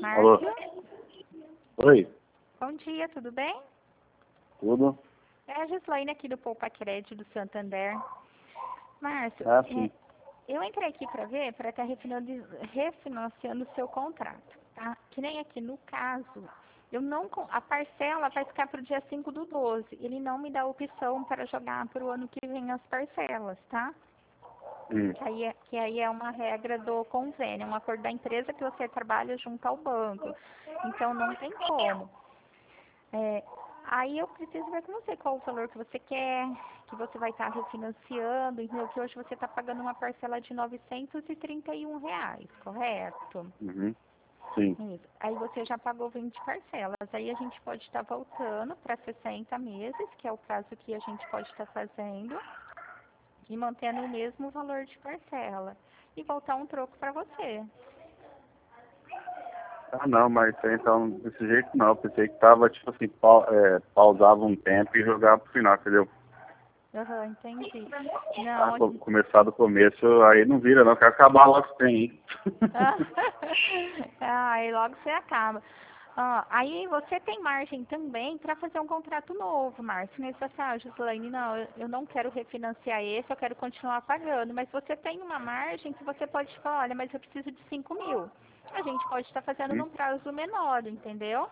Alô? Márcio? Oi? Bom dia, tudo bem? Tudo? É a Gislaine aqui do Poupa Crédito do Santander. Márcio, Ah, sim. eu entrei aqui para ver, para estar refinanciando o seu contrato, tá? Que nem aqui no caso, a parcela vai ficar para o dia 5/12. Ele não me dá opção para jogar para o ano que vem as parcelas, tá? Que aí é uma regra do convênio, um acordo da empresa que você trabalha junto ao banco. Então não tem como. Aí eu preciso ver com você qual o valor que você quer, que você vai estar refinanciando, entendeu? Que hoje você está pagando uma parcela de R$ 931, correto? Uhum. Sim. Isso. Aí você já pagou 20 parcelas. Aí a gente pode estar voltando para 60 meses, que é o prazo que a gente pode estar fazendo, e mantendo o mesmo valor de parcela. E voltar um troco para você. Ah, não, mas então, desse jeito não. Eu pensei que tava, tipo assim, pausava um tempo e jogava pro final, entendeu? Aham, entendi. Ah, Não, começar do começo, aí não vira não. Quero acabar logo que tem, hein? aí logo você acaba. Aí você tem margem também para fazer um contrato novo, Márcio. Nesse assim, Gislaine, não, eu não quero refinanciar esse, eu quero continuar pagando. Mas você tem uma margem que você pode falar, olha, mas eu preciso de 5.000. A gente pode estar fazendo Uhum. num prazo menor, entendeu?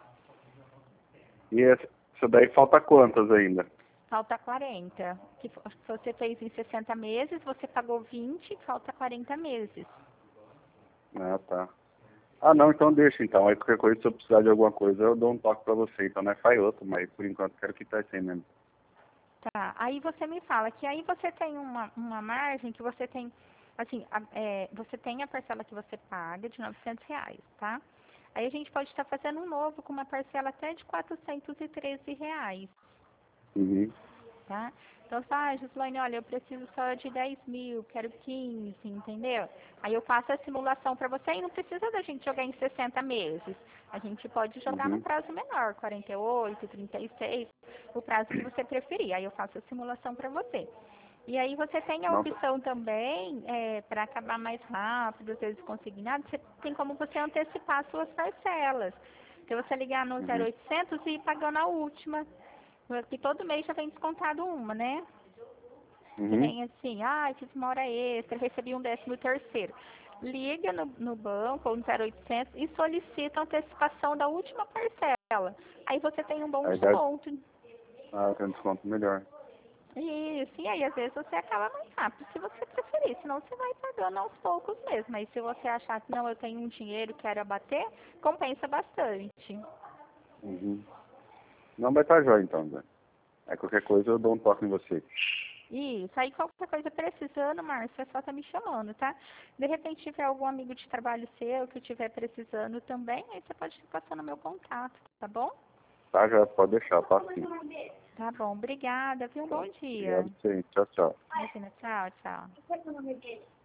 E essa daí falta quantas ainda? Falta 40. Que você fez em 60 meses, você pagou 20, falta 40 meses. Ah, tá. Ah, não, então deixa então. Aí qualquer coisa, se eu precisar de alguma coisa, eu dou um toque pra você. Então não é faz outro, mas por enquanto quero que tá assim mesmo. Tá, aí você me fala que aí você tem uma margem que você tem, assim, você tem a parcela que você paga de R$ 900, tá? Aí a gente pode estar fazendo um novo com uma parcela até de R$ 413, Uhum. tá? Então, Gislaine, olha, eu preciso só de 10.000, quero 15, entendeu? Aí eu faço a simulação para você e não precisa da gente jogar em 60 meses. A gente pode jogar num Uhum. prazo menor, 48, 36, o prazo que você preferir. Aí eu faço a simulação para você. E aí você tem a Não, opção também, para acabar mais rápido, às vezes consignado, você tem como você antecipar suas parcelas. Então você ligar no uhum. 0800 e ir pagando a última. Que todo mês já vem descontado uma, né? Que Uhum. nem assim, fiz uma hora extra, recebi um 13º. Liga no banco ou no 0800 e solicita a antecipação da última parcela. Aí você tem um bom Aí dá, desconto. tem um desconto melhor. Isso, e aí às vezes você acaba mais rápido, se você preferir, senão você vai pagando aos poucos mesmo. Aí se você achar que não, eu tenho um dinheiro, quero abater, compensa bastante. Uhum. Não vai estar jóia então, Zé. Aí qualquer coisa eu dou um toque em você. Isso, aí qualquer coisa precisando, Márcio, é só tá me chamando, tá? De repente tiver algum amigo de trabalho seu que estiver precisando também, aí você pode ficar passando meu contato, tá bom? Tá, já pode deixar, tá sim. Tá bom, obrigada, viu? Um bom dia. Obrigado, sim. Tchau, tchau. Imagina, tchau, tchau.